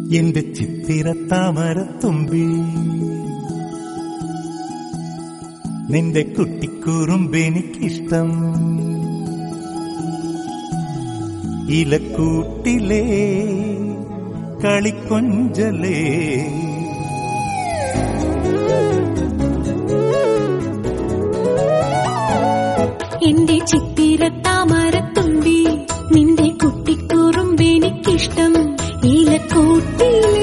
എന്റെ ചിത്തിരത്താമരത്തുമ്പി നിന്റെ കുട്ടിക്കുറുമ്പെനിക്കിഷ്ടം. ഇലക്കൂട്ടിലേ കളിക്കൊഞ്ചലേ എന്റെ ചിത്തിരത്താമരത്തുമ്പി നിന്റെ കുട്ടിക്കുറുമ്പെനിക്കിഷ്ടം. ഇലക്കൂട്ടിലേ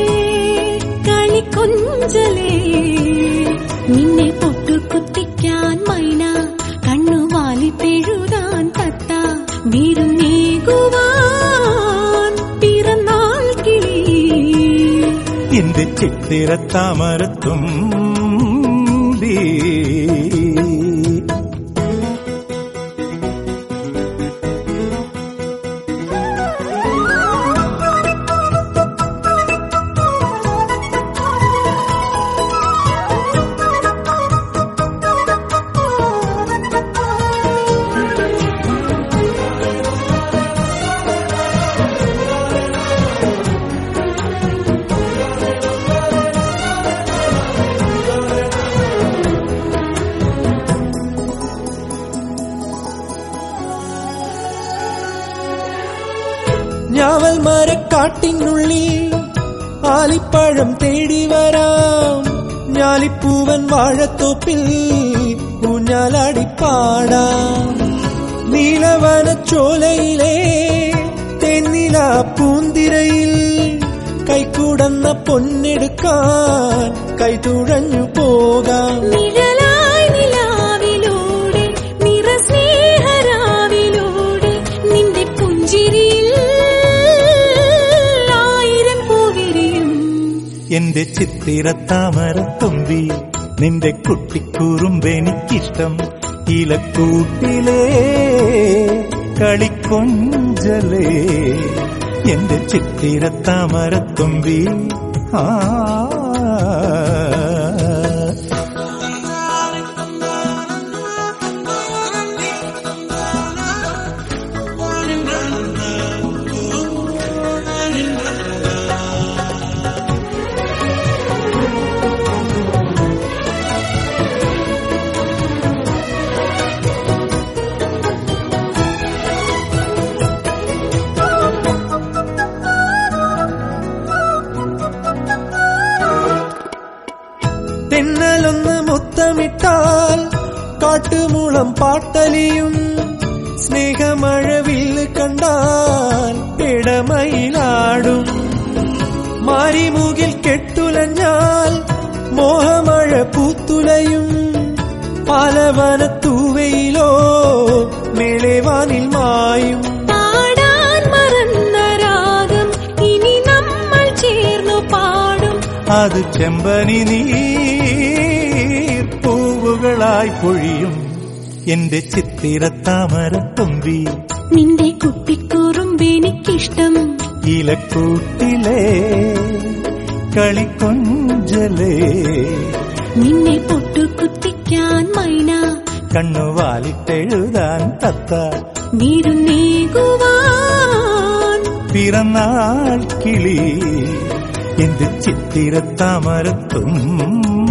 കളിക്കൊഞ്ചലേ നിന്നെ പൊട്ടുകുത്തിക്കാൻ മൈന, കണ്ണുവാലിട്ടെഴുതാൻ തത്ത, വിരുന്നേകുവാൻ പിറന്നാൾ കിളി. എന്റെ ചിത്തിരത്താമരത്തുമ്പി ഞാവൽ മരക്കാട്ടിനുള്ളിൽ ആലിപ്പഴം തേടി വരാം. ഞാലിപ്പൂവൻ വാഴത്തോപ്പിൽ ഊഞ്ഞാലാടിപ്പാടാം. നീലവനച്ചോലയിലെ തെന്നില പൂന്തിരയിൽ കൈക്കൂടന്ന പൊന്നെടുക്കാൻ കൈതുഴഞ്ഞു പോകാം. എന്റെ ചിത്തിരത്താമരത്തുമ്പി നിന്റെ കുട്ടിക്കുറുമ്പെനിക്കിഷ്ടം. ഇലക്കൂട്ടിലേ കളിക്കൊഞ്ചലേ എന്റെ ചിത്തിരത്താമരത്തുമ്പി ആ തെന്നലൊന്ന് മുത്തമിട്ടാൽ കാട്ടുമുളം പാട്ടലിയും. സ്നേഹമഴവിൽ കണ്ടാൽ പിടമയിലാടും. മാരിമുകിൽ കെട്ടുലഞ്ഞാൽ മോഹമഴ പൂത്തുലയും. പാലവനത്തൂവയിലോ മേളേവാനിൽ മായും. അത് ചെമ്പനി നീർ പൂവുകളായി പൊഴിയും. എന്റെ ചിത്തിരത്താമരത്തുമ്പി നിന്റെ കുട്ടിക്കുറുമ്പെനിക്കിഷ്ടം. ഇലക്കൂട്ടിലേ കളിക്കൊഞ്ചലേ നിന്നെ പൊട്ടുകുത്തിക്കാൻ മൈന, കണ്ണുവാലിട്ടെഴുതാൻ തത്ത, വിരുന്നേകുവാൻ പിറന്നാൾ കിളി. എന്റെ ചിത്തിരത്താമരത്തുമ്പി